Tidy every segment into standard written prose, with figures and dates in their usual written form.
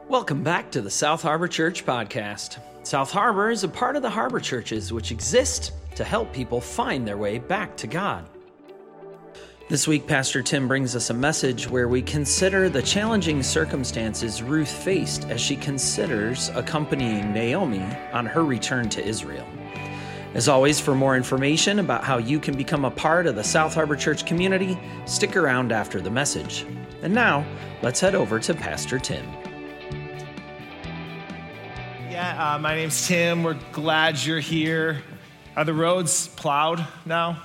Welcome back to the South Harbor Church podcast. South Harbor is a part of the Harbor Churches, which exist to help people find their way back to God. This week, Pastor Tim brings us a message where we consider the challenging circumstances Ruth faced as she considers accompanying Naomi on her return to Israel. As always, for more information about how you can become a part of the South Harbor Church community, stick around after the message. And now, let's head over to Pastor Tim. My name's Tim. We're glad you're here. Are the roads plowed now?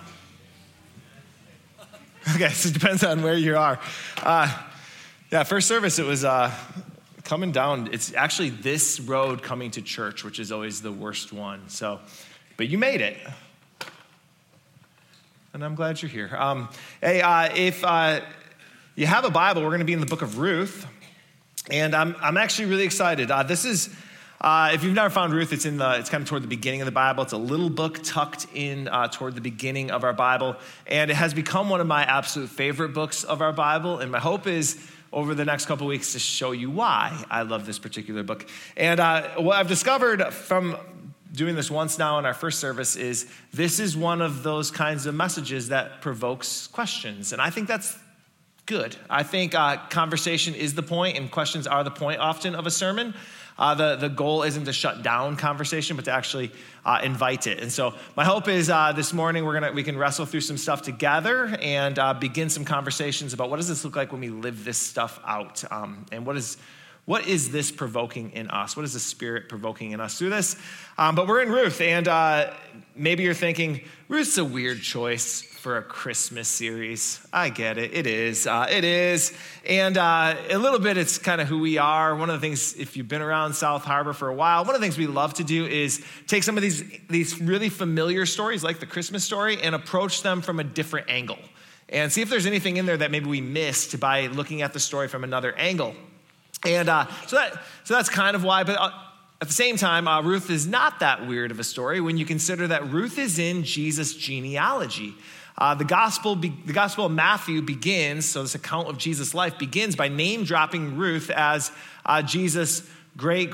Okay, so it depends on where you are. First service, it was coming down. It's actually this road coming to church, which is always the worst one. But you made it. And I'm glad you're here. If you have a Bible, we're going to be in the book of Ruth. And I'm actually really excited. This is... if you've never found Ruth, it's kind of toward the beginning of the Bible. It's a little book tucked in toward the beginning of our Bible. And it has become one of my absolute favorite books of our Bible. And my hope is over the next couple of weeks to show you why I love this particular book. And what I've discovered from doing this once now in our first service is this is one of those kinds of messages that provokes questions. And I think that's good. I think conversation is the point and questions are the point often of a sermon. The goal isn't to shut down conversation, but to actually invite it. And so my hope is this morning we can wrestle through some stuff together and begin some conversations about what does this look like when we live this stuff out, and what is this provoking in us? What is the Spirit provoking in us through this? But we're in Ruth, and maybe you're thinking, Ruth's a weird choice for a Christmas series. I get it. It is. And a little bit, it's kind of who we are. One of the things, if you've been around South Harbor for a while, one of the things we love to do is take some of these really familiar stories, like the Christmas story, and approach them from a different angle. And see if there's anything in there that maybe we missed by looking at the story from another angle. And so that's kind of why, but at the same time, Ruth is not that weird of a story when you consider that Ruth is in Jesus' genealogy. The Gospel of Matthew begins, so this account of Jesus' life begins by name dropping Ruth as Jesus' great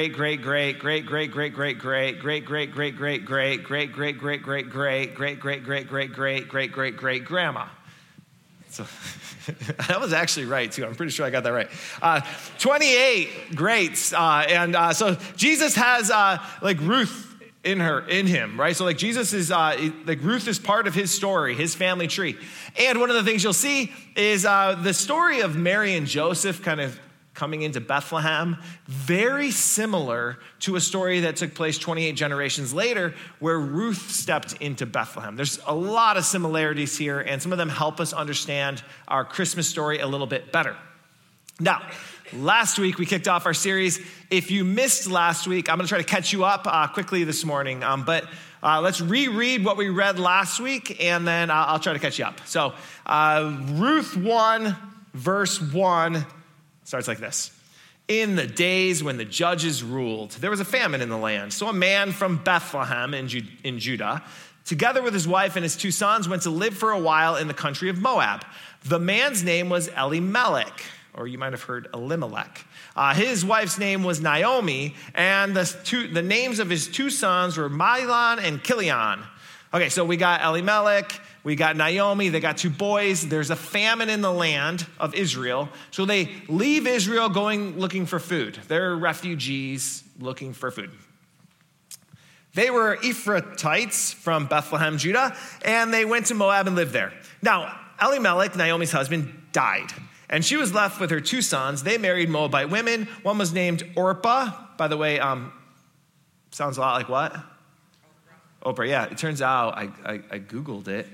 grandma. So that was actually right, too. I'm pretty sure I got that right. 28 greats. So Jesus has Ruth in him, right? So Jesus is, Ruth is part of his story, his family tree. And one of the things you'll see is the story of Mary and Joseph kind of coming into Bethlehem, very similar to a story that took place 28 generations later where Ruth stepped into Bethlehem. There's a lot of similarities here, and some of them help us understand our Christmas story a little bit better. Now, last week we kicked off our series. If you missed last week, I'm going to try to catch you up quickly this morning, but let's reread what we read last week, and then I'll try to catch you up. So Ruth 1, verse 1, starts like this. In the days when the judges ruled, there was a famine in the land. So a man from Bethlehem in Judah, together with his wife and his two sons, went to live for a while in the country of Moab. The man's name was Elimelech, or you might have heard Elimelech. His wife's name was Naomi, and the names of his two sons were Mahlon and Chilion. Okay, so we got Elimelech, we got Naomi, they got two boys. There's a famine in the land of Israel. So they leave Israel looking for food. They're refugees looking for food. They were Ephrathites from Bethlehem, Judah, and they went to Moab and lived there. Now, Elimelech, Naomi's husband, died, and she was left with her two sons. They married Moabite women. One was named Orpah. By the way, sounds a lot like what? Oprah, yeah. It turns out, I Googled it.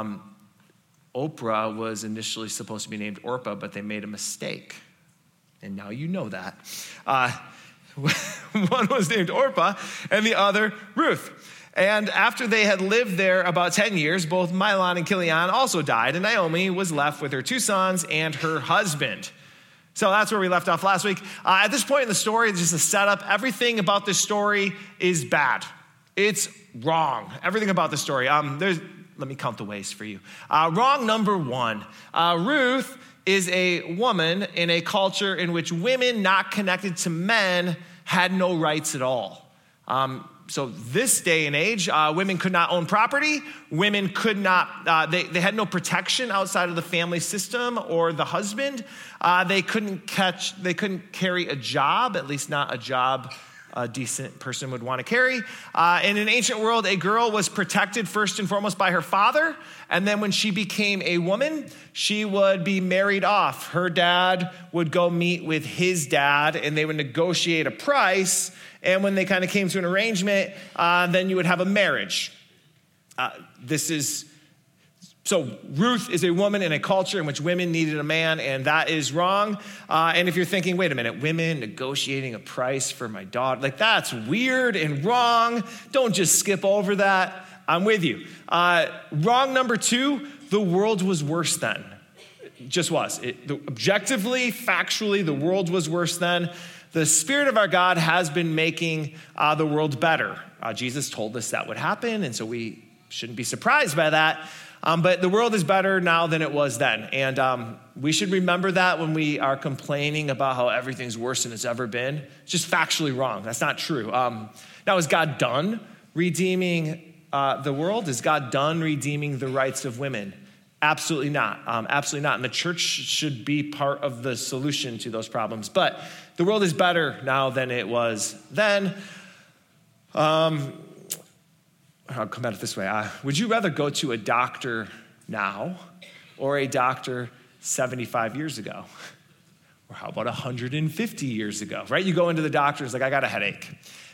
Oprah was initially supposed to be named Orpah, but they made a mistake. And now you know that. One was named Orpah, and the other Ruth. And after they had lived there about 10 years, both Mahlon and Chilion also died, and Naomi was left with her two sons and her husband. So that's where we left off last week. At this point in the story, just a setup. Everything about this story is bad. It's wrong. Everything about the story. Let me count the ways for you. Wrong number one. Ruth is a woman in a culture in which women not connected to men had no rights at all. So this day and age, women could not own property. Women could not, they had no protection outside of the family system or the husband. They couldn't carry a job, at least not a job a decent person would want to carry. In an ancient world, a girl was protected first and foremost by her father. And then when she became a woman, she would be married off. Her dad would go meet with his dad and they would negotiate a price. And when they kind of came to an arrangement, then you would have a marriage. So Ruth is a woman in a culture in which women needed a man, and that is wrong. And if you're thinking, wait a minute, women negotiating a price for my daughter, like that's weird and wrong. Don't just skip over that. I'm with you. Wrong number 2, the world was worse then. It just was. Objectively, factually, the world was worse then. The Spirit of our God has been making the world better. Jesus told us that would happen, and so we shouldn't be surprised by that. But the world is better now than it was then. And we should remember that when we are complaining about how everything's worse than it's ever been. It's just factually wrong. That's not true. Now, is God done redeeming the world? Is God done redeeming the rights of women? Absolutely not. Absolutely not. And the church should be part of the solution to those problems. But the world is better now than it was then. I'll come at it this way. Would you rather go to a doctor now or a doctor 75 years ago? Or how about 150 years ago, right? You go into the doctor, it's like, I got a headache.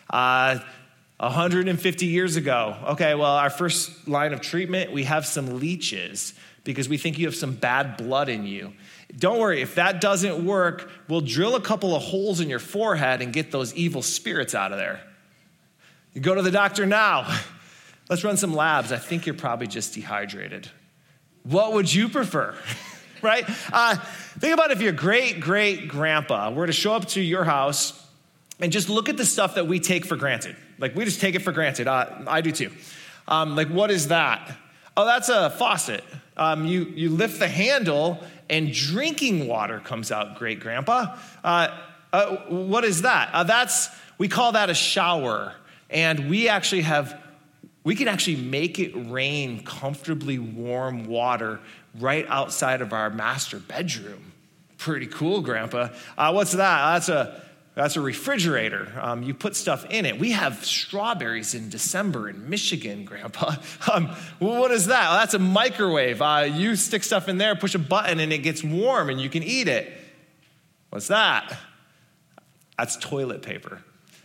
150 years ago, okay, well, our first line of treatment, we have some leeches because we think you have some bad blood in you. Don't worry, if that doesn't work, we'll drill a couple of holes in your forehead and get those evil spirits out of there. You go to the doctor now. Let's run some labs. I think you're probably just dehydrated. What would you prefer? Right? Think about if your great-great-grandpa were to show up to your house and just look at the stuff that we take for granted. Like, we just take it for granted. I do too. Like, what is that? Oh, that's a faucet. You lift the handle and drinking water comes out, great-grandpa. What is that? We call that a shower. And we can actually make it rain comfortably warm water right outside of our master bedroom. Pretty cool, Grandpa. What's that? That's a refrigerator. You put stuff in it. We have strawberries in December in Michigan, Grandpa. What is that? That's a microwave. You stick stuff in there, push a button, and it gets warm, and you can eat it. What's that? That's toilet paper.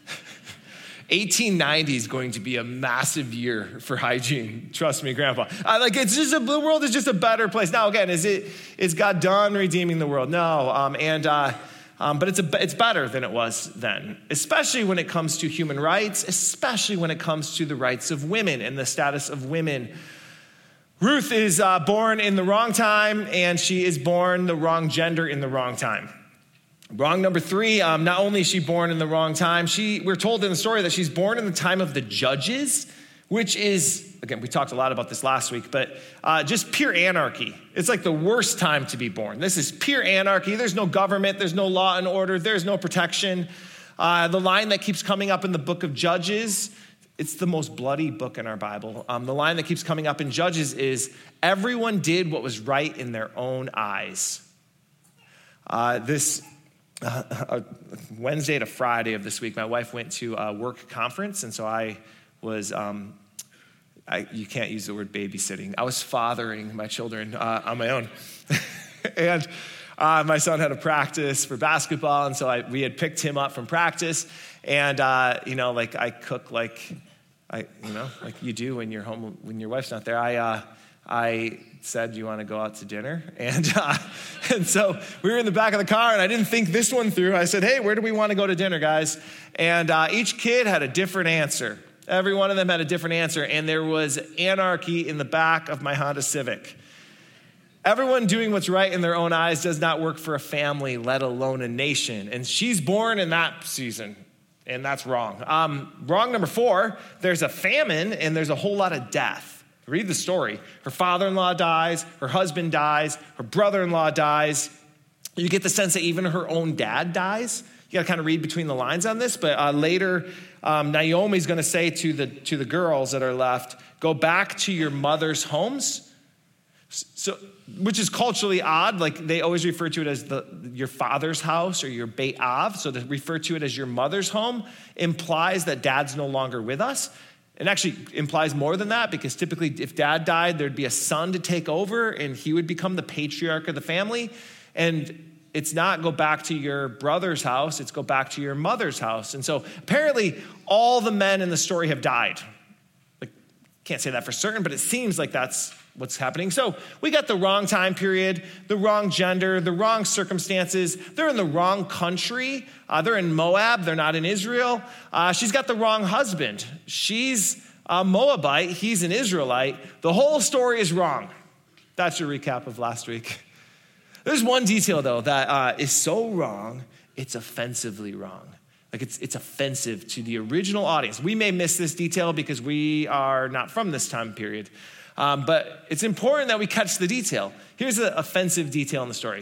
1890 is going to be a massive year for hygiene. Trust me, Grandpa. The world is just a better place. Now, again, is God done redeeming the world? No. But it's better than it was then, especially when it comes to human rights, especially when it comes to the rights of women and the status of women. Ruth is born in the wrong time, and she is born the wrong gender in the wrong time. Wrong number 3, not only is she born in the wrong time, we're told in the story that she's born in the time of the judges, which is, again, we talked a lot about this last week, but just pure anarchy. It's like the worst time to be born. This is pure anarchy. There's no government. There's no law and order. There's no protection. The line that keeps coming up in the book of Judges, it's the most bloody book in our Bible. The line that keeps coming up in Judges is, everyone did what was right in their own eyes. Wednesday to Friday of this week, my wife went to a work conference, and so I was, you can't use the word babysitting. I was fathering my children on my own. And my son had a practice for basketball, and so we had picked him up from practice, and, I cook like you do when you're home, when your wife's not there. I said, do you want to go out to dinner? And so we were in the back of the car, and I didn't think this one through. I said, hey, where do we want to go to dinner, guys? And each kid had a different answer. Every one of them had a different answer, and there was anarchy in the back of my Honda Civic. Everyone doing what's right in their own eyes does not work for a family, let alone a nation. And she's born in that season, and that's wrong. Wrong number 4, there's a famine, and there's a whole lot of death. Read the story. Her father-in-law dies, her husband dies, her brother-in-law dies, You get the sense that even her own dad dies. You got to kind of read between the lines on this, but later Naomi's going to say to the girls that are left, go back to your mother's homes. So, which is culturally odd. Like they always refer to it as your father's house or your Beit Av. So to refer to it as your mother's home implies that dad's no longer with us. It actually implies more than that, because typically if dad died, there'd be a son to take over and he would become the patriarch of the family. And it's not go back to your brother's house, it's go back to your mother's house. And so apparently all the men in the story have died. Like, can't say that for certain, but it seems like that's what's happening. So we got the wrong time period, the wrong gender, the wrong circumstances. They're in the wrong country. They're in Moab. They're not in Israel. She's got the wrong husband. She's a Moabite. He's an Israelite. The whole story is wrong. That's your recap of last week. There's one detail, though, that is so wrong, it's offensively wrong. Like it's offensive to the original audience. We may miss this detail because we are not from this time period. But it's important that we catch the detail. Here's an offensive detail in the story.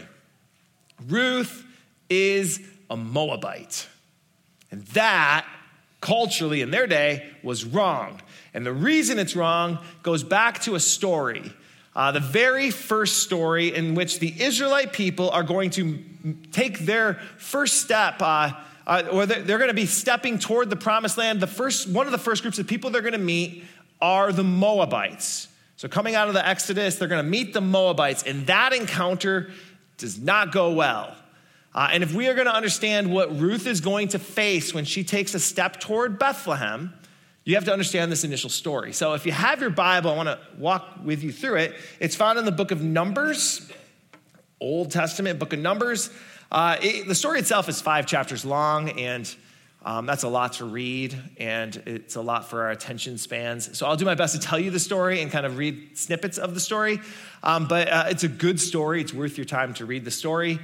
Ruth is a Moabite. And that, culturally in their day, was wrong. And the reason it's wrong goes back to a story. The very first story in which the Israelite people are going to take their first step, or they're going to be stepping toward the promised land. One of the first groups of people they're going to meet are the Moabites. So coming out of the Exodus, they're going to meet the Moabites, and that encounter does not go well. And if we are going to understand what Ruth is going to face when she takes a step toward Bethlehem, you have to understand this initial story. So if you have your Bible, I want to walk with you through it. It's found in the book of Numbers, Old Testament book of Numbers. The story itself is 5 chapters long, and that's a lot to read, and it's a lot for our attention spans. So I'll do my best to tell you the story and kind of read snippets of the story. But it's a good story. It's worth your time to read the story.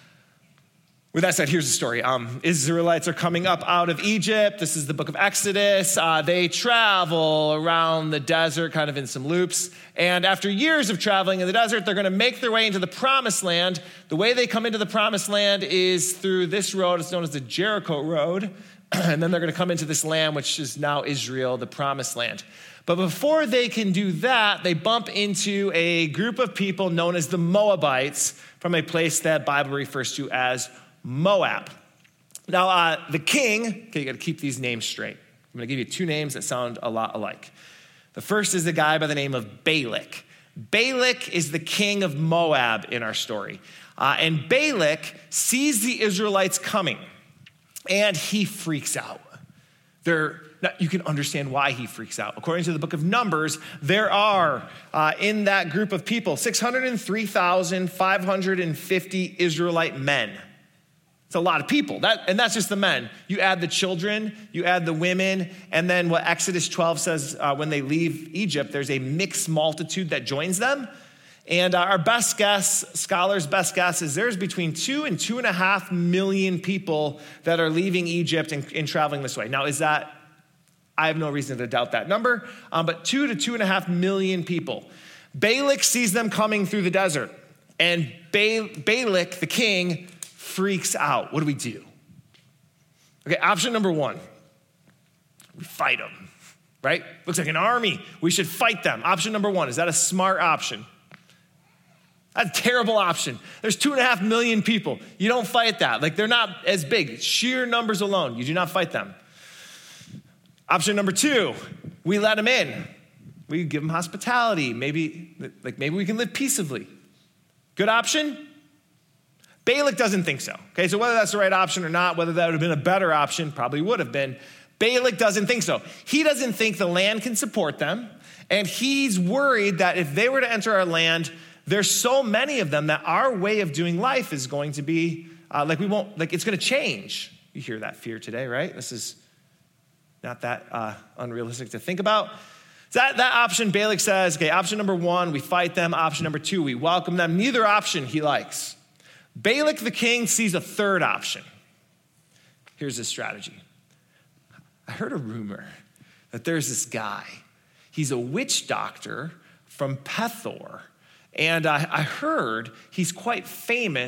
With that said, here's the story. Israelites are coming up out of Egypt. This is the book of Exodus. They travel around the desert, kind of in some loops. And after years of traveling in the desert, they're going to make their way into the promised land. The way they come into the promised land is through this road. It's known as the Jericho Road. And then they're going to come into this land, which is now Israel, the promised land. But before they can do that, they bump into a group of people known as the Moabites from a place that Bible refers to as Moab. Now, the king, okay, you got to keep these names straight. I'm going to give you 2 names that sound a lot alike. The first is a guy by the name of Balak. Balak is the king of Moab in our story. And Balak sees the Israelites coming, and he freaks out. You can understand why he freaks out. According to the book of Numbers, there are, in that group of people, 603,550 Israelite men. It's a lot of people, and that's just the men. You add the children, you add the women, and then what Exodus 12 says, when they leave Egypt, there's a mixed multitude that joins them. And our best guess, scholars' best guess, is there's between 2 and 2.5 million people that are leaving Egypt and traveling this way. Now, I have no reason to doubt that number, but 2 to 2.5 million people. Balak sees them coming through the desert, and Balak, the king, freaks out. What do? Okay, option number 1, we fight them, right? Looks like an army. We should fight them. Option number 1, is that a smart option? That's a terrible option. There's 2.5 million people. You don't fight that. Like, they're not as big. Sheer numbers alone, you do not fight them. Option number 2, we let them in. We give them hospitality. Maybe we can live peaceably. Good option? Balak doesn't think so. Okay, so whether that's the right option or not, whether that would have been a better option, probably would have been. Balak doesn't think so. He doesn't think the land can support them, and he's worried that if they were to enter our land, there's so many of them that our way of doing life is going to be it's going to change. You hear that fear today, right? This is not that unrealistic to think about. So that option, Balak says, okay, option number 1, we fight them. Option number 2, we welcome them. Neither option he likes. Balak the king sees a third option. Here's his strategy. I heard a rumor that there's this guy. He's a witch doctor from Pethor. And I heard he's quite famous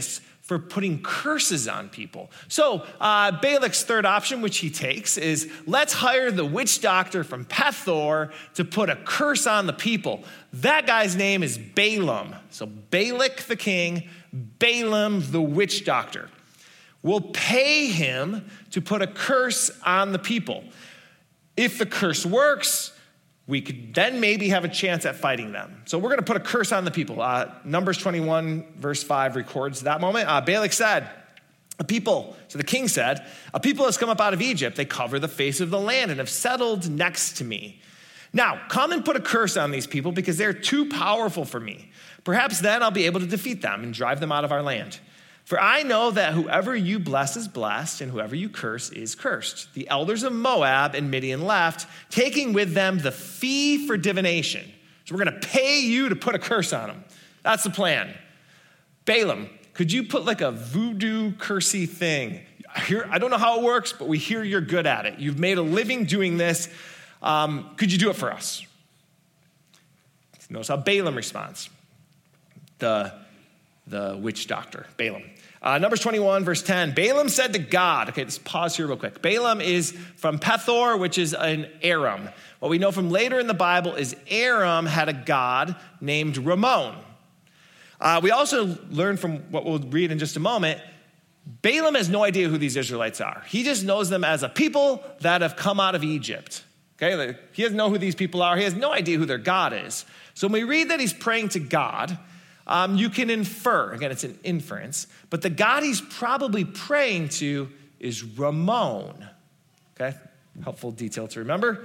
for putting curses on people. So Balak's third option, which he takes, is let's hire the witch doctor from Pethor to put a curse on the people. That guy's name is Balaam. So Balak the king, Balaam the witch doctor. We'll pay him to put a curse on the people. If the curse works, we could then maybe have a chance at fighting them. So we're going to put a curse on the people. Numbers 21, verse 5 records that moment. Balak said, so the king said, a people has come up out of Egypt. They cover the face of the land and have settled next to me. Now, come and put a curse on these people because they're too powerful for me. Perhaps then I'll be able to defeat them and drive them out of our land. For I know that whoever you bless is blessed, and whoever you curse is cursed. The elders of Moab and Midian left, taking with them the fee for divination. So we're going to pay you to put a curse on them. That's the plan. Balaam, could you put like a voodoo cursey thing? I don't know how it works, but we hear you're good at it. You've made a living doing this. Could you do it for us? Notice how Balaam responds. The witch doctor, Balaam. Numbers 21, verse 10. Balaam said to God, okay, let's pause here real quick. Balaam is from Pethor, which is in Aram. What we know from later in the Bible is Aram had a god named Ramon. We also learn from what we'll read in just a moment, Balaam has no idea who these Israelites are. He just knows them as a people that have come out of Egypt. Okay, he doesn't know who these people are. He has no idea who their God is. So when we read that he's praying to God, you can infer, again, it's an inference, but the God he's probably praying to is Ramon. Okay, helpful detail to remember.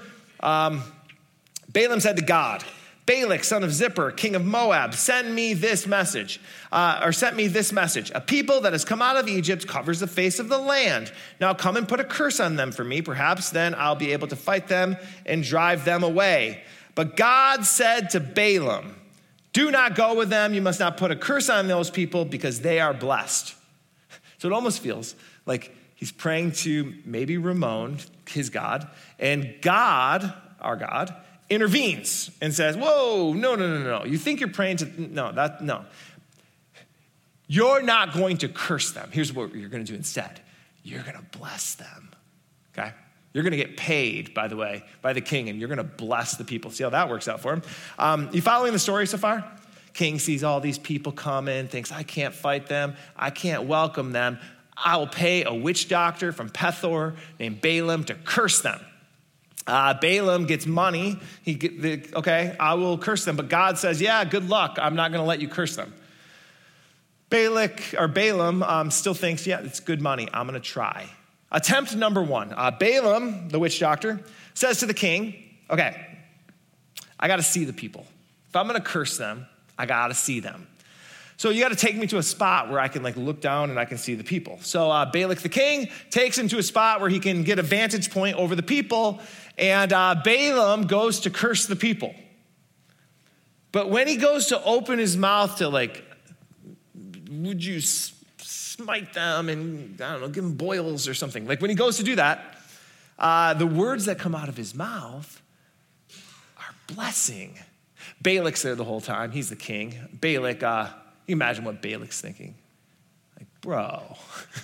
Balaam said to God, Balak, son of Zippor, king of Moab, sent me this message. A people that has come out of Egypt covers the face of the land. Now come and put a curse on them for me. Perhaps then I'll be able to fight them and drive them away. But God said to Balaam, do not go with them. You must not put a curse on those people because they are blessed. So it almost feels like he's praying to maybe Ramon, his God, and God, our God, intervenes and says, whoa, no. You think you're praying to, no. You're not going to curse them. Here's what you're going to do instead. You're going to bless them, okay? You're going to get paid, by the way, by the king, and you're going to bless the people. See how that works out for him? You following the story so far? King sees all these people come in, thinks, I can't fight them. I can't welcome them. I will pay a witch doctor from Pethor named Balaam to curse them. Balaam gets money. I will curse them. But God says, yeah, good luck. I'm not going to let you curse them. Balaam still thinks, yeah, it's good money. I'm going to try. Attempt number one. Balaam, the witch doctor, says to the king, okay, I got to see the people. If I'm going to curse them, I got to see them. So you got to take me to a spot where I can look down and I can see the people. So Balak the king takes him to a spot where he can get a vantage point over the people, and Balaam goes to curse the people. But when he goes to open his mouth to would you smite them and, give them boils or something. When he goes to do that, the words that come out of his mouth are blessing. Balak's there the whole time. He's the king. Balak, you imagine what Balak's thinking. Bro.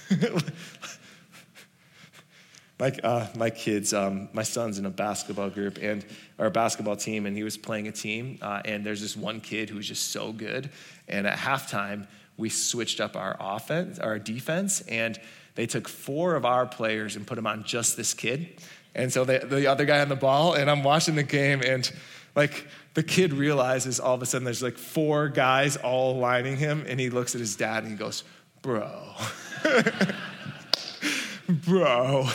My kids, my son's in a basketball group or a basketball team, and he was playing a team, and there's this one kid who's just so good. And at halftime, we switched up our defense, and they took 4 of our players and put them on just this kid. And so the other guy on the ball, and I'm watching the game, and the kid realizes all of a sudden there's 4 guys all lining him, and he looks at his dad and he goes, bro. Bro,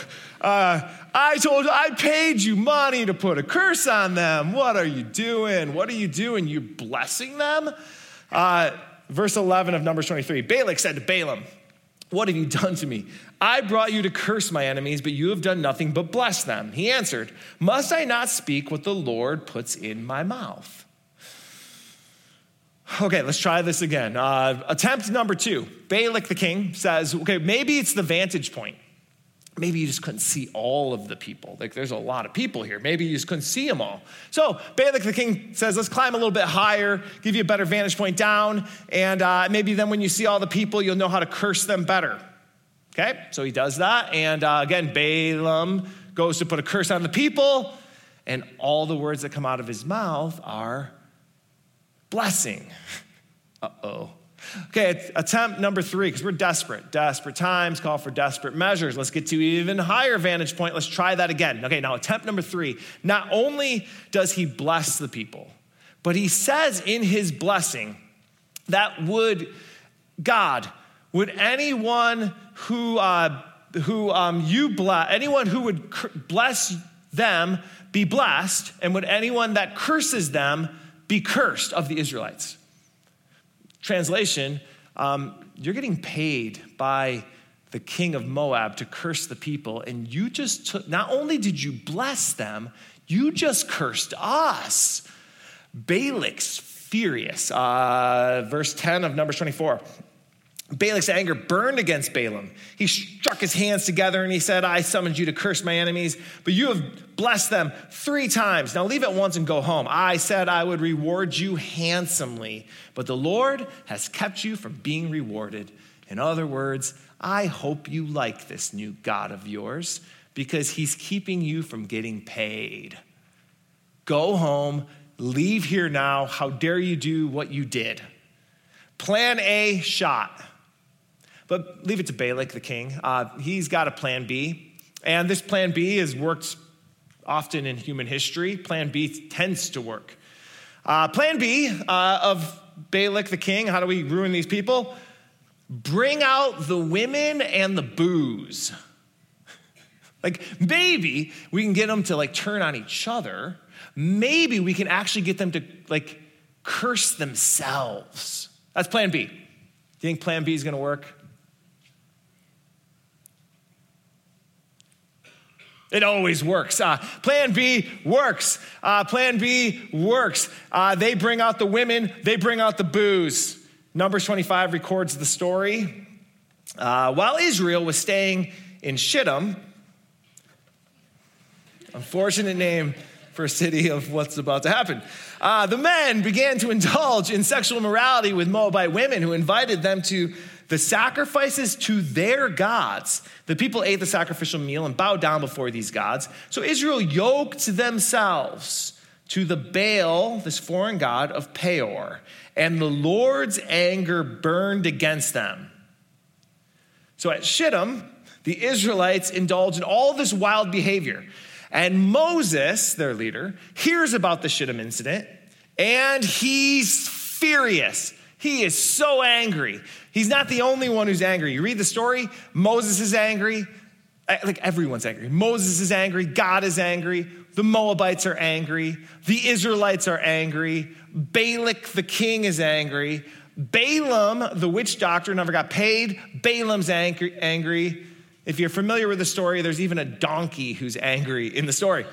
I paid you money to put a curse on them. What are you doing? You're blessing them? Verse 11 of Numbers 23, Balak said to Balaam, what have you done to me? I brought you to curse my enemies, but you have done nothing but bless them. He answered, must I not speak what the Lord puts in my mouth? Okay, let's try this again. Attempt number 2. Balak the king says, okay, maybe it's the vantage point. maybe you just couldn't see all of the people. Like, there's a lot of people here. Maybe you just couldn't see them all. So Balak the king says, let's climb a little bit higher, give you a better vantage point down, and maybe then when you see all the people, you'll know how to curse them better. Okay, so he does that, and again, Balaam goes to put a curse on the people, and all the words that come out of his mouth are blessing. Uh-oh. Okay, attempt number 3, because we're desperate. Desperate times call for desperate measures. Let's get to an even higher vantage point. Let's try that again. Okay, now attempt number 3. Not only does he bless the people, but he says in his blessing that would anyone who anyone who would bless them be blessed, and would anyone that curses them be cursed of the Israelites. Translation, you're getting paid by the king of Moab to curse the people, and you just took, not only did you bless them, you just cursed us. Balak's furious. Verse 10 of Numbers 24. Balak's anger burned against Balaam. He struck his hands together and he said, I summoned you to curse my enemies, but you have blessed them 3 times. Now leave at once and go home. I said I would reward you handsomely, but the Lord has kept you from being rewarded. In other words, I hope you like this new God of yours because he's keeping you from getting paid. Go home, leave here now. How dare you do what you did? Plan A, shot. But leave it to Balak, the king. He's got a plan B. And this plan B has worked often in human history. Plan B tends to work. Plan B of Balak, the king, how do we ruin these people? Bring out the women and the booze. Like, maybe we can get them to turn on each other. Maybe we can actually get them to curse themselves. That's plan B. Do you think plan B is going to work? It always works. Plan B works. Plan B works. They bring out the women. They bring out the booze. Numbers 25 records the story. While Israel was staying in Shittim, unfortunate name for a city of what's about to happen, the men began to indulge in sexual immorality with Moabite women who invited them to the sacrifices to their gods. The people ate the sacrificial meal and bowed down before these gods. So Israel yoked themselves to the Baal, this foreign god of Peor, and the Lord's anger burned against them. So at Shittim, the Israelites indulged in all this wild behavior. And Moses, their leader, hears about the Shittim incident, and he's furious. He is so angry. He's not the only one who's angry. You read the story, Moses is angry. Everyone's angry. Moses is angry. God is angry. The Moabites are angry. The Israelites are angry. Balak, the king, is angry. Balaam, the witch doctor, never got paid. Balaam's angry. If you're familiar with the story, there's even a donkey who's angry in the story.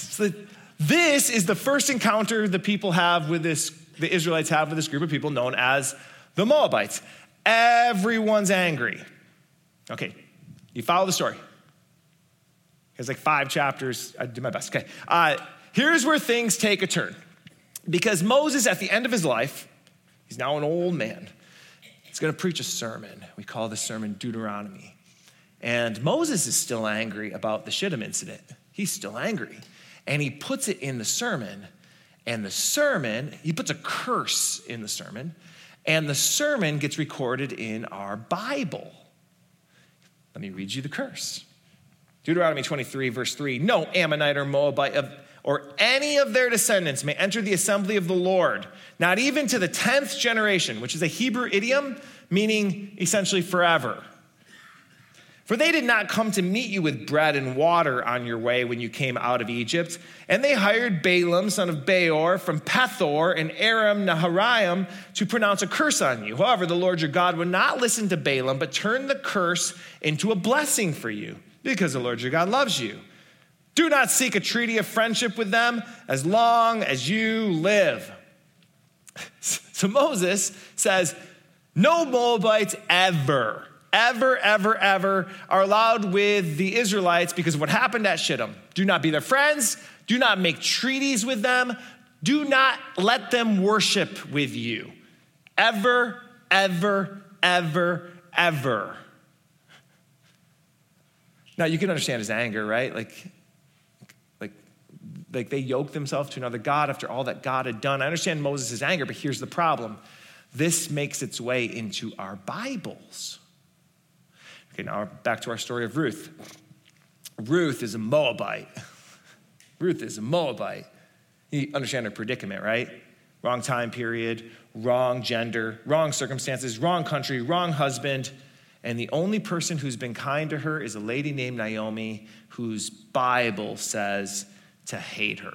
This is the first encounter the Israelites have with this group of people known as the Moabites. Everyone's angry. Okay, you follow the story. There's 5 chapters. I did my best. Okay, here's where things take a turn. Because Moses, at the end of his life, he's now an old man. He's going to preach a sermon. We call this sermon Deuteronomy. And Moses is still angry about the Shittim incident. He's still angry. And he puts it in the sermon. And the sermon, he puts a curse in the sermon. And the sermon gets recorded in our Bible. Let me read you the curse. Deuteronomy 23, verse 3. No Ammonite or Moabite or any of their descendants may enter the assembly of the Lord, not even to the 10th generation, which is a Hebrew idiom meaning essentially forever. For they did not come to meet you with bread and water on your way when you came out of Egypt. And they hired Balaam, son of Beor, from Pethor and Aram Naharaim to pronounce a curse on you. However, the Lord your God would not listen to Balaam, but turned the curse into a blessing for you, because the Lord your God loves you. Do not seek a treaty of friendship with them as long as you live. So Moses says, no Moabites ever. ever, ever, ever are allowed with the Israelites because of what happened at Shittim. Do not be their friends. Do not make treaties with them. Do not let them worship with you. Ever, ever, ever, ever. Now, you can understand his anger, right? Like they yoked themselves to another god after all that God had done. I understand Moses' anger, but here's the problem. This makes its way into our Bibles. Okay, now back to our story of Ruth. Ruth is a Moabite. Ruth is a Moabite. You understand her predicament, right? Wrong time period, wrong gender, wrong circumstances, wrong country, wrong husband. And the only person who's been kind to her is a lady named Naomi, whose Bible says to hate her.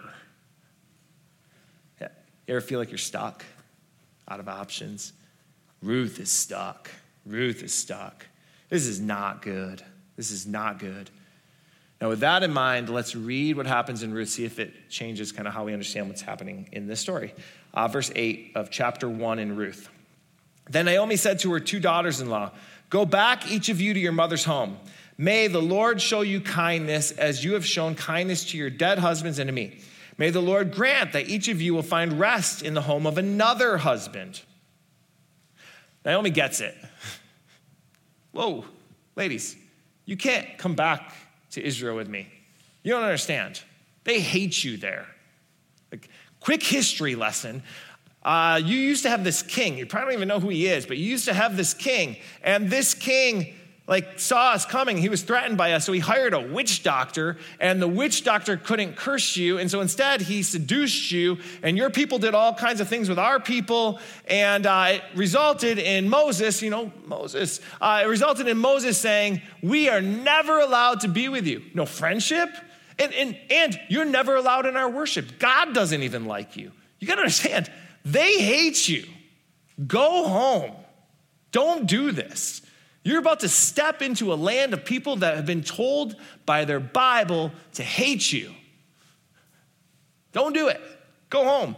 Yeah. You ever feel like you're stuck, out of options? Ruth is stuck. Ruth is stuck. This is not good. This is not good. Now, with that in mind, let's read what happens in Ruth, see if it changes kind of how we understand what's happening in this story. Verse 8 of chapter 1 in Ruth. Then Naomi said to her 2 daughters-in-law, "Go back, each of you, to your mother's home. May the Lord show you kindness as you have shown kindness to your dead husbands and to me. May the Lord grant that each of you will find rest in the home of another husband." Naomi gets it. Whoa, ladies, you can't come back to Israel with me. You don't understand. They hate you there. Like, quick history lesson. You used to have this king. You probably don't even know who he is, but you used to have this king. And this king saw us coming. He was threatened by us, so he hired a witch doctor, and the witch doctor couldn't curse you, and so instead he seduced you, and your people did all kinds of things with our people, and it resulted in Moses, it resulted in Moses saying, "We are never allowed to be with you." No friendship, and you're never allowed in our worship. God doesn't even like you. You got to understand, they hate you. Go home. Don't do this. You're about to step into a land of people that have been told by their Bible to hate you. Don't do it. Go home.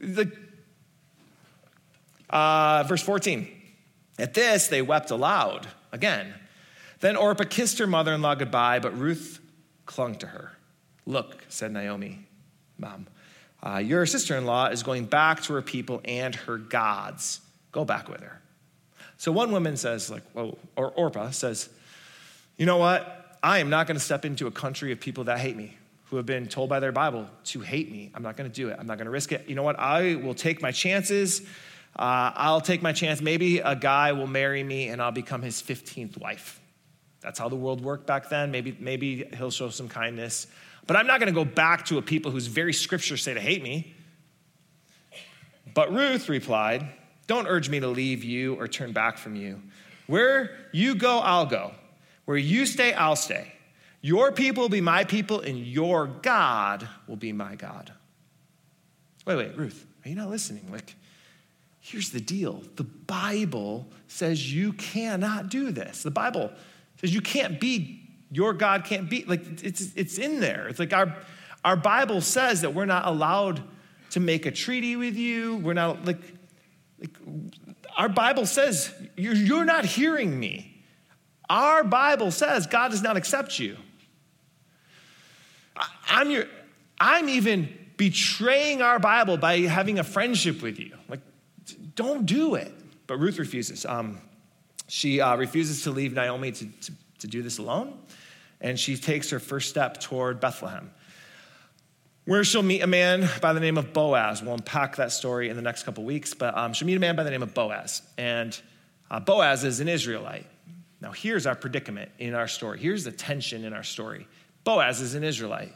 Verse 14. At this, they wept aloud again. Then Orpah kissed her mother-in-law goodbye, but Ruth clung to her. "Look," said Naomi, "Mom, your sister-in-law is going back to her people and her gods. Go back with her." So one woman says, or Orpah says, "You know what? I am not going to step into a country of people that hate me, who have been told by their Bible to hate me. I'm not going to do it. I'm not going to risk it. You know what? I will take my chances. I'll take my chance. Maybe a guy will marry me and I'll become his 15th wife." That's how the world worked back then. Maybe he'll show some kindness. But I'm not going to go back to a people whose very scriptures say to hate me. But Ruth replied, "Don't urge me to leave you or turn back from you. Where you go, I'll go. Where you stay, I'll stay. Your people will be my people, and your God will be my God." Wait, Ruth, are you not listening? Here's the deal. The Bible says you cannot do this. The Bible says you can't be, your God can't be. It's in there. It's like our Bible says that we're not allowed to make a treaty with you. We're not, our Bible says you're not hearing me. Our Bible says God does not accept you. I'm even betraying our Bible by having a friendship with you. Don't do it. But Ruth refuses. She refuses to leave Naomi to do this alone. And she takes her first step toward Bethlehem, where she'll meet a man by the name of Boaz. We'll unpack that story in the next couple weeks, but she'll meet a man by the name of Boaz. And Boaz is an Israelite. Now, here's our predicament in our story. Here's the tension in our story. Boaz is an Israelite.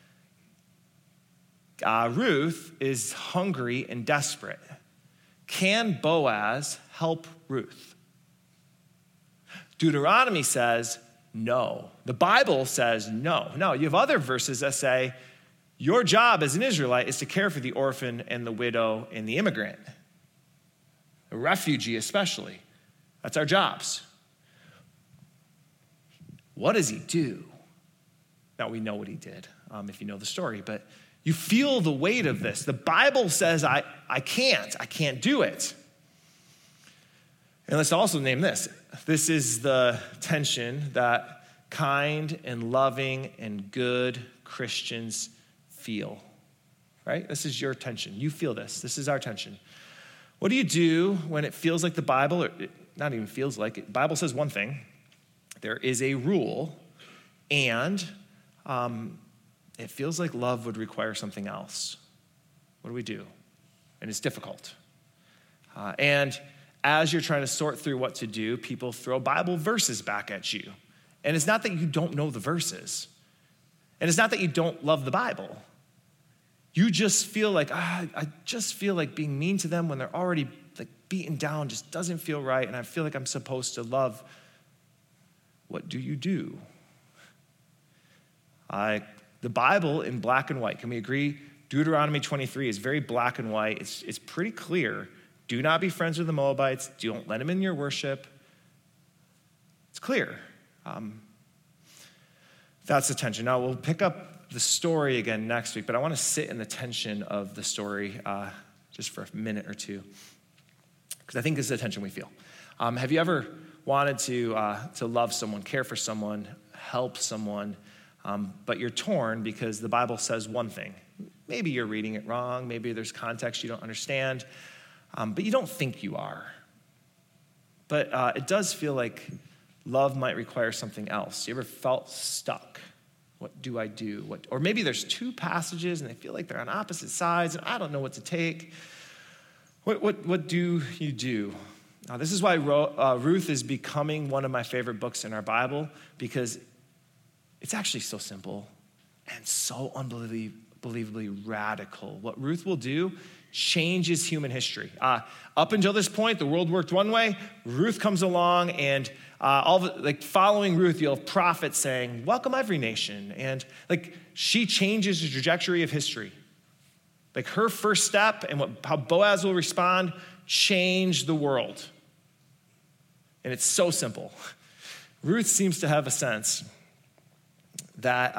Ruth is hungry and desperate. Can Boaz help Ruth? Deuteronomy says no. The Bible says no. No, you have other verses that say your job as an Israelite is to care for the orphan and the widow and the immigrant, the refugee especially. That's our jobs. What does he do? Now, we know what he did, if you know the story, but you feel the weight of this. The Bible says I can't do it. And let's also name this. This is the tension that kind and loving and good Christians feel, right? This is your tension. You feel this. This is our tension. What do you do when it feels like the Bible, or not even feels like it, the Bible says one thing, there is a rule, and it feels like love would require something else? What do we do? And it's difficult. And as you're trying to sort through what to do, people throw Bible verses back at you. And it's not that you don't know the verses. And it's not that you don't love the Bible. You just feel like, I just feel like being mean to them when they're already like beaten down just doesn't feel right, and I feel like I'm supposed to love. What do you do? The Bible in black and white, can we agree? Deuteronomy 23 is very black and white. It's pretty clear. Do not be friends with the Moabites. Don't let them in your worship. It's clear. That's the tension. Now, we'll pick up the story again next week, but I want to sit in the tension of the story just for a minute or two, because I think this is the tension we feel. Have you ever wanted to love someone, care for someone, help someone, but you're torn because the Bible says one thing? Maybe you're reading it wrong. Maybe there's context you don't understand, but you don't think you are. But it does feel like love might require something else. You ever felt stuck? What do I do? Or maybe there's two passages and they feel like they're on opposite sides and I don't know what to take. What do you do? Now, this is why Ruth is becoming one of my favorite books in our Bible, because it's actually so simple and so unbelievably radical. What Ruth will do changes human history. Up until this point, the world worked one way. Ruth comes along, and following Ruth, you'll have prophets saying, "Welcome every nation," and she changes the trajectory of history. Like her first step and how Boaz will respond change the world. And it's so simple. Ruth seems to have a sense that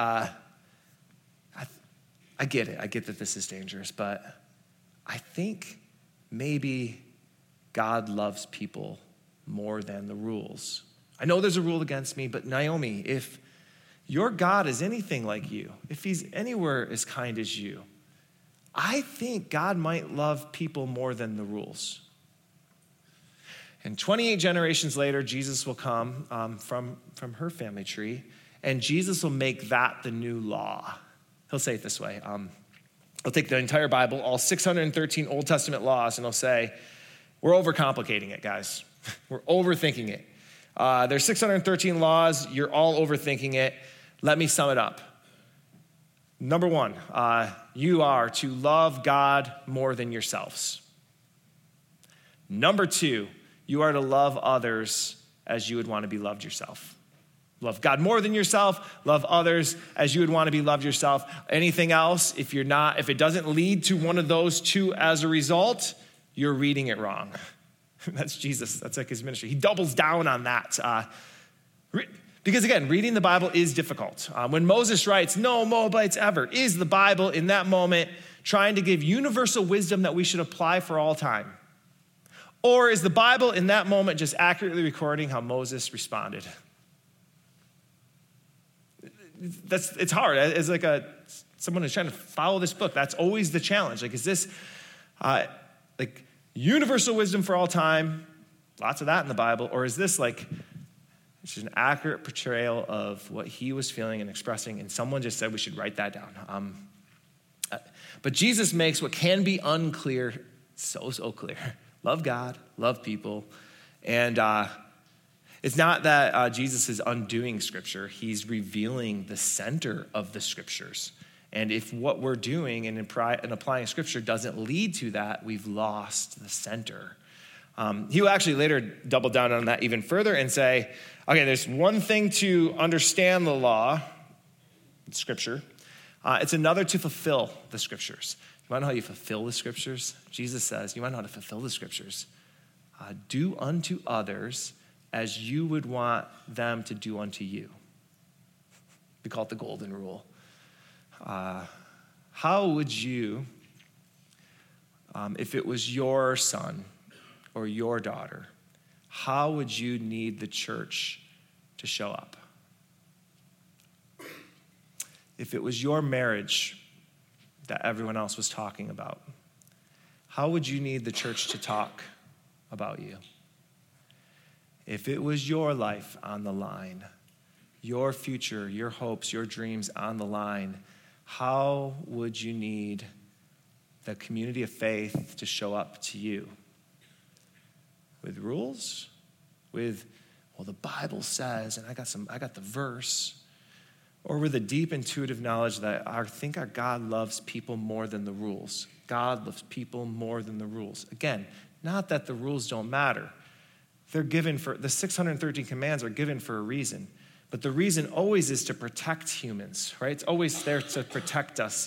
I get it. I get that this is dangerous, but I think maybe God loves people more than the rules. I know there's a rule against me, but Naomi, if your God is anything like you, if he's anywhere as kind as you, I think God might love people more than the rules. And 28 generations later, Jesus will come from her family tree, and Jesus will make that the new law. He'll say it this way. He'll take the entire Bible, all 613 Old Testament laws, and he'll say, we're overcomplicating it, guys. We're overthinking it. There's 613 laws. You're all overthinking it. Let me sum it up. Number one, you are to love God more than yourselves. Number two, you are to love others as you would want to be loved yourself. Love God more than yourself. Love others as you would want to be loved yourself. Anything else, if it doesn't lead to one of those two as a result, you're reading it wrong. That's Jesus. That's like his ministry. He doubles down on that. Because again, reading the Bible is difficult. When Moses writes, "No Moabites ever," is the Bible in that moment trying to give universal wisdom that we should apply for all time? Or is the Bible in that moment just accurately recording how Moses responded? It's hard. As someone who's trying to follow this book, that's always the challenge. Is this universal wisdom for all time? Lots of that in the Bible. Or is this it's just an accurate portrayal of what he was feeling and expressing, and someone just said we should write that down? But Jesus makes what can be unclear so clear. Love God, love people. And it's not that Jesus is undoing Scripture. He's revealing the center of the Scriptures. And if what we're doing and applying Scripture doesn't lead to that, we've lost the center. He will actually later double down on that even further and say, okay, there's one thing to understand the law, Scripture. It's another to fulfill the Scriptures. You want to know how you fulfill the Scriptures? Jesus says, you want to know how to fulfill the Scriptures? Do unto others as you would want them to do unto you. We call it the golden rule. How would you, if it was your son or your daughter, how would you need the church to show up? If it was your marriage that everyone else was talking about, how would you need the church to talk about you? If it was your life on the line, your future, your hopes, your dreams on the line, how would you need the community of faith to show up to you? With rules? With, well, the Bible says, and I got the verse. Or with a deep intuitive knowledge that I think our God loves people more than the rules. God loves people more than the rules. Again, not that the rules don't matter. They're given for, the 613 commands are given for a reason. But the reason always is to protect humans, right? It's always there to protect us.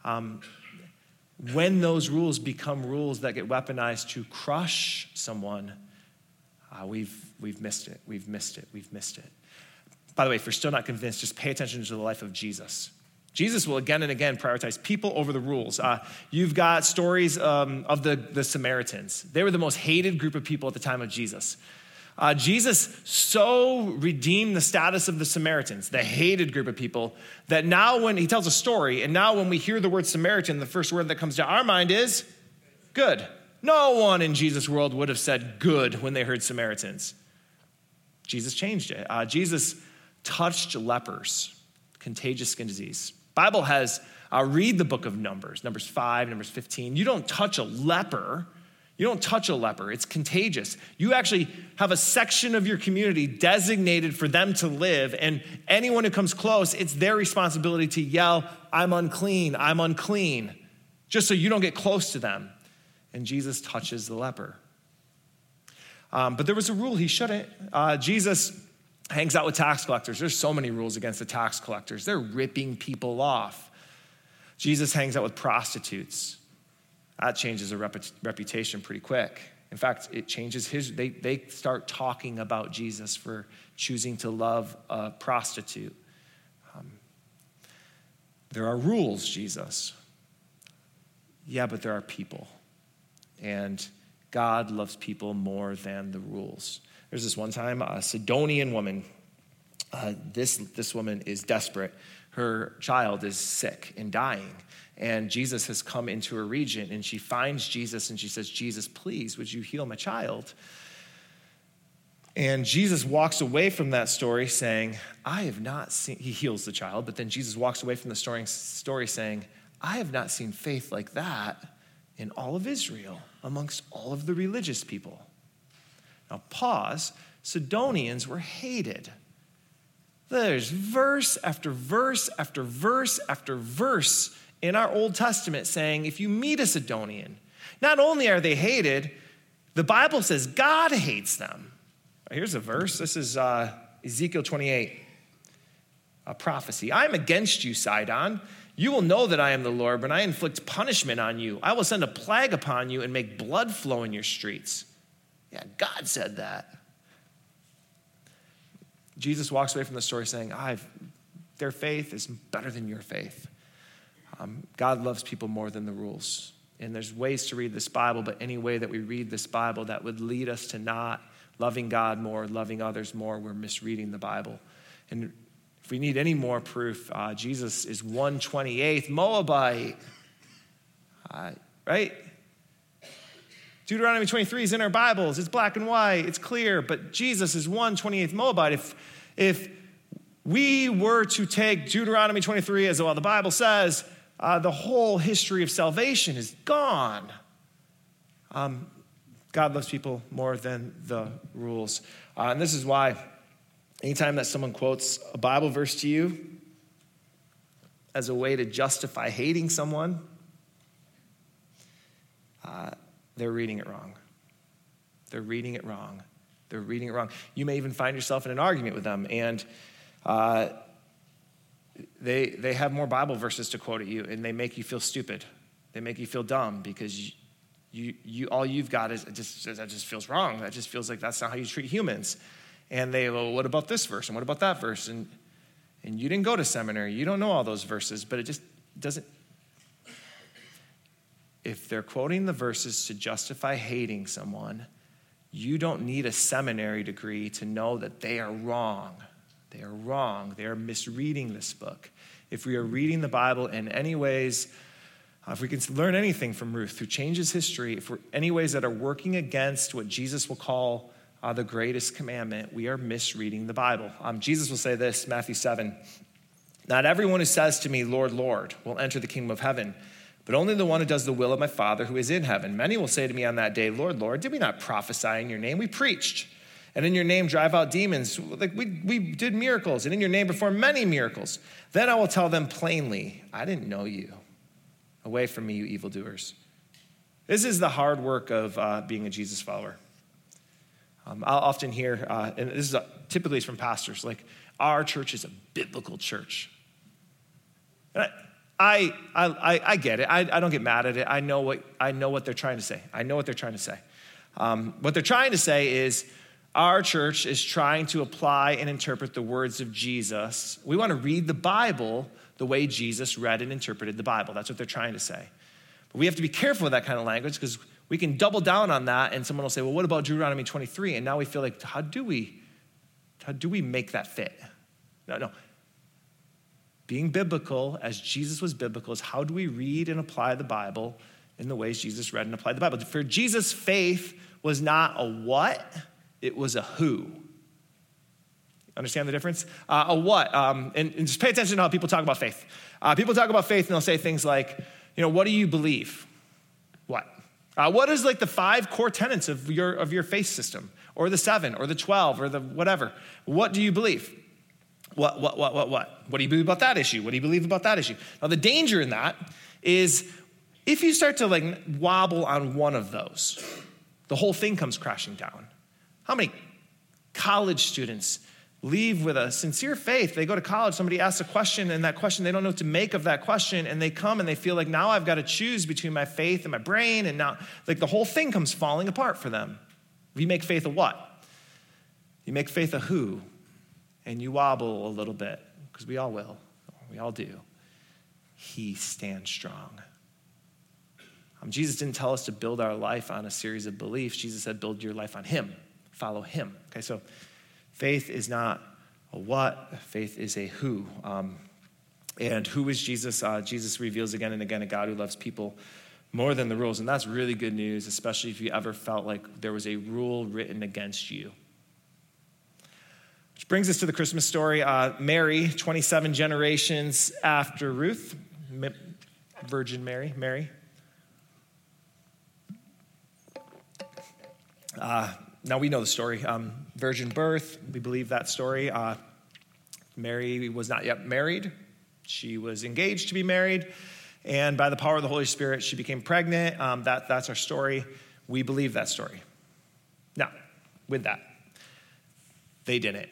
When those rules become rules that get weaponized to crush someone, we've missed it. We've missed it. By the way, if you're still not convinced, just pay attention to the life of Jesus. Jesus will again and again prioritize people over the rules. You've got stories of the Samaritans. They were the most hated group of people at the time of Jesus. Jesus so redeemed the status of the Samaritans, the hated group of people, that now when he tells a story, and now when we hear the word Samaritan, the first word that comes to our mind is good. No one in Jesus' world would have said good when they heard Samaritans. Jesus changed it. Jesus touched lepers, contagious skin disease. Bible has, read the book of Numbers 5, Numbers 15. You don't touch a leper. It's contagious. You actually have a section of your community designated for them to live, and anyone who comes close, it's their responsibility to yell, I'm unclean, just so you don't get close to them. And Jesus touches the leper. But there was a rule he shouldn't. Jesus hangs out with tax collectors. There's so many rules against the tax collectors. They're ripping people off. Jesus hangs out with prostitutes. That changes a reputation pretty quick. In fact, it changes they start talking about Jesus for choosing to love a prostitute. There are rules, Jesus. Yeah, but there are people. And God loves people more than the rules. There's this one time, a Sidonian woman. This woman is desperate. Her child is sick and dying. And Jesus has come into her region, and she finds Jesus, and she says, Jesus, please, would you heal my child? And Jesus walks away from that story saying, I have not seen, he heals the child, but then Jesus walks away from the story saying, I have not seen faith like that in all of Israel, amongst all of the religious people. Now pause, Sidonians were hated. There's verse after verse after verse after verse in our Old Testament saying, if you meet a Sidonian, not only are they hated, the Bible says God hates them. Here's a verse. This is Ezekiel 28, a prophecy. I am against you, Sidon. You will know that I am the Lord when I inflict punishment on you. I will send a plague upon you and make blood flow in your streets. Yeah, God said that. Jesus walks away from the story saying, their faith is better than your faith. God loves people more than the rules. And there's ways to read this Bible, but any way that we read this Bible that would lead us to not loving God more, loving others more, we're misreading the Bible. And if we need any more proof, Jesus is 1/28th Moabite, right? Deuteronomy 23 is in our Bibles. It's black and white. It's clear. But Jesus is 1/28th Moabite. If we were to take Deuteronomy 23 as well, the Bible says, the whole history of salvation is gone. God loves people more than the rules. And this is why anytime that someone quotes a Bible verse to you as a way to justify hating someone, they're reading it wrong. They're reading it wrong. You may even find yourself in an argument with them, and they have more Bible verses to quote at you, and they make you feel stupid. They make you feel dumb because you all you've got is that just feels wrong. That just feels like that's not how you treat humans. And they, well, what about this verse and what about that verse? And you didn't go to seminary. You don't know all those verses, but it just doesn't. If they're quoting the verses to justify hating someone, You don't need a seminary degree to know that they are wrong. They are wrong. They are misreading this book. If we are reading the Bible in any ways, if we can learn anything from Ruth, who changes history, if we're any ways that are working against what Jesus will call the greatest commandment, we are misreading the Bible. Jesus will say this, Matthew 7, "Not everyone who says to me, 'Lord, Lord,' will enter the kingdom of heaven, but only the one who does the will of my Father who is in heaven. Many will say to me on that day, 'Lord, Lord, did we not prophesy in your name? We preached, and in your name drive out demons. Like we did miracles, and in your name perform many miracles.' Then I will tell them plainly, 'I didn't know you. Away from me, you evildoers.'" This is the hard work of being a Jesus follower. I'll often hear, and this is typically from pastors, like, "Our church is a biblical church." And I get it. I don't get mad at it. I know what they're trying to say. What they're trying to say is, our church is trying to apply and interpret the words of Jesus. We want to read the Bible the way Jesus read and interpreted the Bible. That's what they're trying to say. But we have to be careful with that kind of language, because we can double down on that and someone will say, "Well, what about Deuteronomy 23? And now we feel like, how do we make that fit? No. Being biblical, as Jesus was biblical, is how do we read and apply the Bible in the ways Jesus read and applied the Bible? For Jesus, faith was not a what, it was a who. Understand the difference? A what, and just pay attention to how people talk about faith. People talk about faith and they'll say things like, what do you believe? What? What is like the 5 core tenets of your faith system, or the 7, or the 12, or the whatever? What do you believe? What? What do you believe about that issue? What do you believe about that issue? Now, the danger in that is if you start to wobble on one of those, the whole thing comes crashing down. How many college students leave with a sincere faith? They go to college, somebody asks a question, and that question, they don't know what to make of that question, and they come and they feel like, now I've got to choose between my faith and my brain, and now the whole thing comes falling apart for them. If you make faith a what? You make faith a who, and you wobble a little bit, because we all will. We all do. He stands strong. Jesus didn't tell us to build our life on a series of beliefs. Jesus said, build your life on him. Follow him. Okay, so faith is not a what, faith is a who. And who is Jesus? Jesus reveals again and again a God who loves people more than the rules. And that's really good news, especially if you ever felt like there was a rule written against you. Which brings us to the Christmas story. Mary, 27 generations after Ruth, Virgin Mary. Now we know the story. Virgin birth, we believe that story. Mary was not yet married. She was engaged to be married. And by the power of the Holy Spirit, she became pregnant. That's our story. We believe that story. Now, with that, they didn't.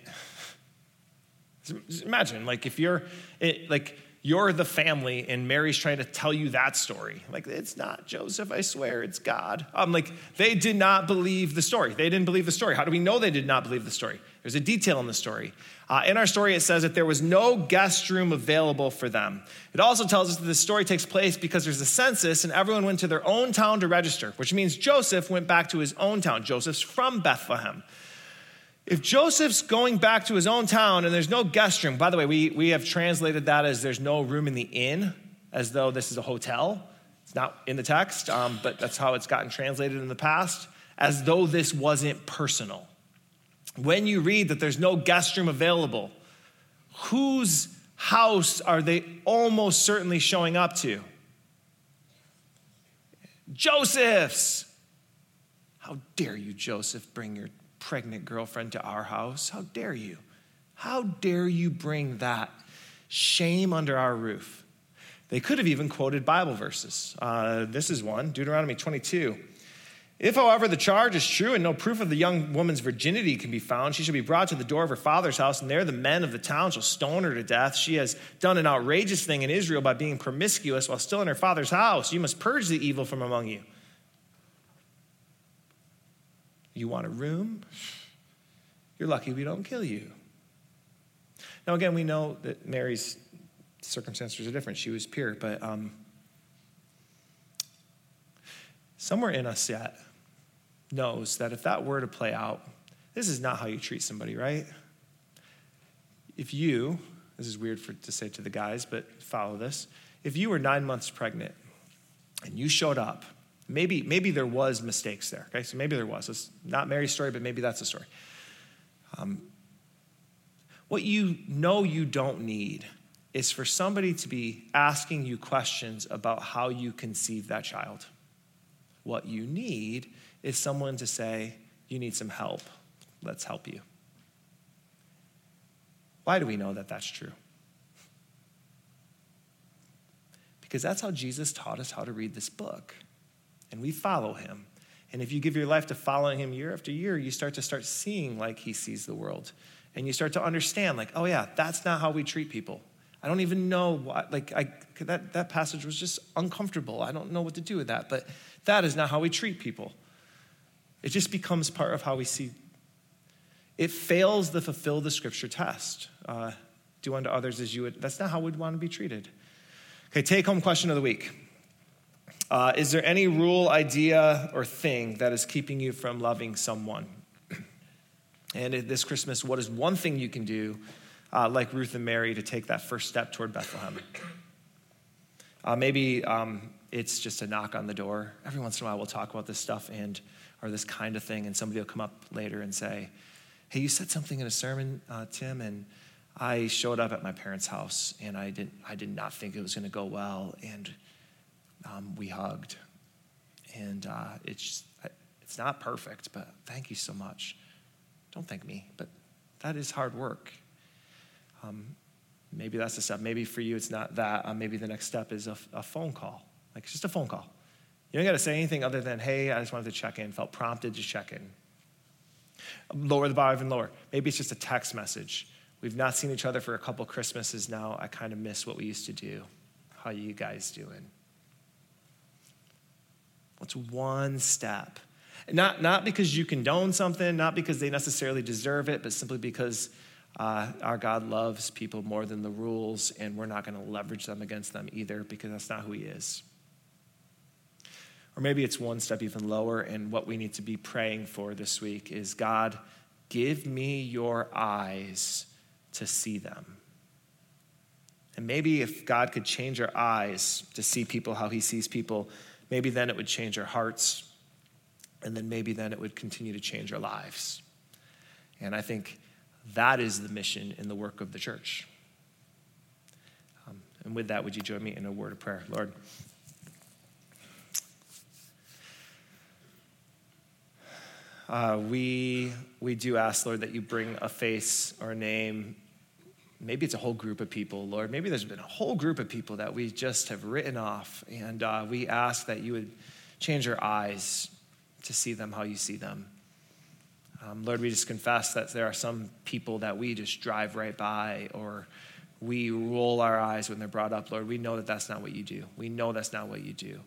Imagine, if you're the family and Mary's trying to tell you that story. It's not Joseph, I swear, it's God. They did not believe the story. They didn't believe the story. How do we know they did not believe the story? There's a detail in the story. In our story, it says that there was no guest room available for them. It also tells us that this story takes place because there's a census and everyone went to their own town to register, which means Joseph went back to his own town. Joseph's from Bethlehem. If Joseph's going back to his own town and there's no guest room, by the way, we have translated that as there's no room in the inn, as though this is a hotel. It's not in the text, but that's how it's gotten translated in the past, as though this wasn't personal. When you read that there's no guest room available, whose house are they almost certainly showing up to? Joseph's. How dare you, Joseph, bring your pregnant girlfriend to our house? How dare you? How dare you bring that shame under our roof? They could have even quoted Bible verses. This is one, Deuteronomy 22. If, however, the charge is true and no proof of the young woman's virginity can be found, she shall be brought to the door of her father's house, and there the men of the town shall stone her to death. She has done an outrageous thing in Israel by being promiscuous while still in her father's house. You must purge the evil from among you. You want a room? You're lucky we don't kill you. Now, again, we know that Mary's circumstances are different. She was pure, but somewhere in us yet, knows that if that were to play out, this is not how you treat somebody, right? If you, this is weird to say to the guys, but follow this. If you were 9 months pregnant and you showed up, maybe there was mistakes there, okay? So maybe there was. It's not Mary's story, but maybe that's the story. What you know you don't need is for somebody to be asking you questions about how you conceived that child. What you need is someone to say, you need some help. Let's help you. Why do we know that that's true? Because that's how Jesus taught us how to read this book. And we follow him. And if you give your life to following him year after year, you start seeing like he sees the world. And you start to understand, like, oh yeah, that's not how we treat people. I don't even know why, that passage was just uncomfortable. I don't know what to do with that, but that is not how we treat people. It just becomes part of how we see. It fails the fulfill the scripture test. Do unto others as you would. That's not how we'd want to be treated. Okay, take home question of the week. Is there any rule, idea, or thing that is keeping you from loving someone? And this Christmas, what is one thing you can do, like Ruth and Mary, to take that first step toward Bethlehem? Maybe it's just a knock on the door. Every once in a while we'll talk about this stuff or this kind of thing, and somebody will come up later and say, hey, you said something in a sermon, Tim, and I showed up at my parents' house, and I did not think it was going to go well, and we hugged. And it's not perfect, but thank you so much. Don't thank me, but that is hard work. Maybe that's the step. Maybe for you it's not that. Maybe the next step is a phone call. Like, it's just a phone call. You don't got to say anything other than, hey, I just wanted to check in, felt prompted to check in. Lower the bar even lower. Maybe it's just a text message. We've not seen each other for a couple Christmases now. I kind of miss what we used to do. How you guys doing? What's one step? Not because you condone something, not because they necessarily deserve it, but simply because our God loves people more than the rules, and we're not going to leverage them against them either, because that's not who he is. Or maybe it's one step even lower, and what we need to be praying for this week is, God, give me your eyes to see them. And maybe if God could change our eyes to see people how he sees people, maybe then it would change our hearts, and then maybe then it would continue to change our lives. And I think that is the mission in the work of the church. And with that, would you join me in a word of prayer? Lord, we do ask, Lord, that you bring a face or a name. Maybe it's a whole group of people, Lord. Maybe there's been a whole group of people that we just have written off. And we ask that you would change our eyes to see them how you see them. Lord, we just confess that there are some people that we just drive right by, or we roll our eyes when they're brought up. Lord, we know that that's not what you do. We know that's not what you do.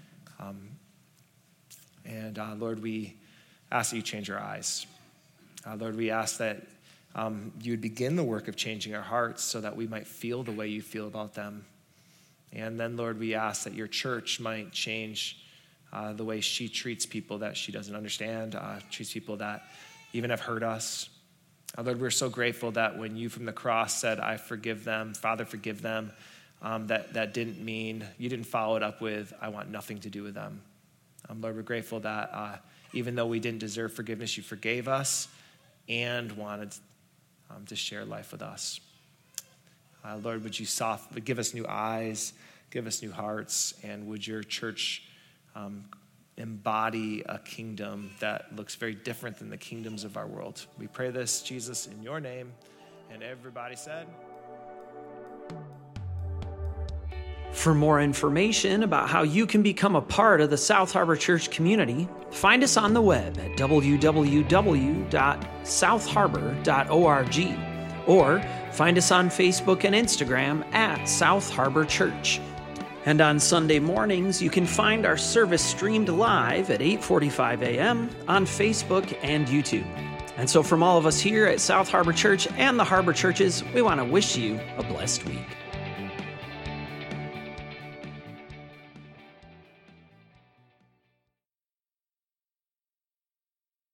Lord, we ask that you change our eyes. Lord, we ask that you would begin the work of changing our hearts so that we might feel the way you feel about them. And then, Lord, we ask that your church might change the way she treats people that she doesn't understand, treats people that even have hurt us. Lord, we're so grateful that when you from the cross said, I forgive them, Father, forgive them, that didn't mean, you didn't follow it up with, I want nothing to do with them. Lord, we're grateful that even though we didn't deserve forgiveness, you forgave us and wanted to share life with us. Lord, would you give us new eyes, give us new hearts, and would your church embody a kingdom that looks very different than the kingdoms of our world. We pray this, Jesus, in your name. And everybody said... For more information about how you can become a part of the South Harbor Church community, find us on the web at www.southharbor.org or find us on Facebook and Instagram at South Harbor Church. And on Sunday mornings, you can find our service streamed live at 8:45 a.m. on Facebook and YouTube. And so from all of us here at South Harbor Church and the Harbor Churches, we want to wish you a blessed week.